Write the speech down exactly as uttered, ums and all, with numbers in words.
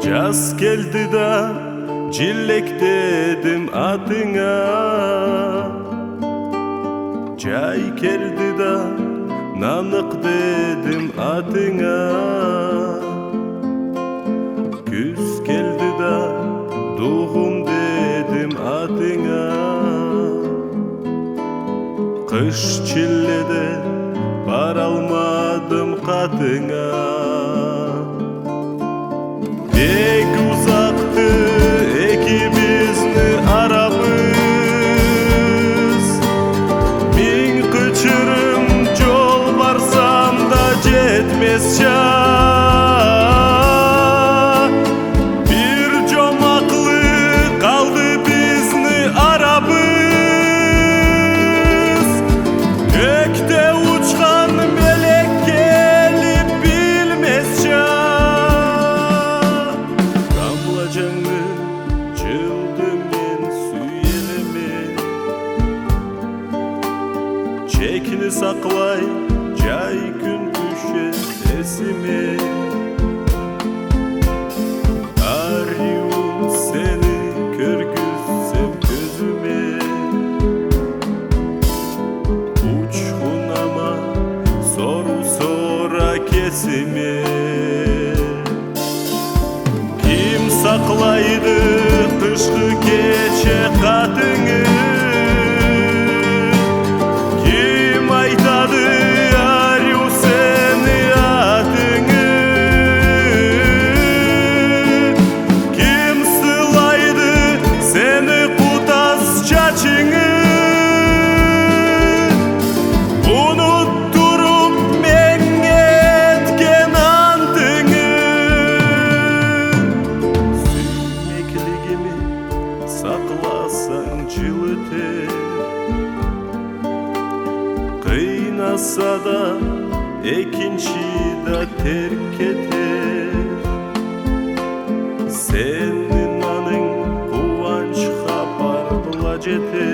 Жаз келди да жилектедим атыңа, жай келди да нанық дедим атыңа, күз келди да дуғым дедим атыңа, қыш чилледе бара алмадым қатыңа. Бек узақты экибизни арабыз, миң кычырым жол барсам да жетмес чак. Бир жомаклы калды бизни арабыз, көктө учкан мелек келип билмес чак. Чекini саклай, жай күн түшет эсиме. Ариун сени көргүзсем көзүме, учкунама сору сора кесиме. Ким саклайды кышкы кече катыңы, айтады арю сени атыңы, ким сылайды сени кутас чачыңы. Унуттуруп меңге эткен антыңы, сүймеклигими сакласаң жылытер, кыйнаса да экинчи да терк кетер. Сенин аның кубанчка барбыла жетер.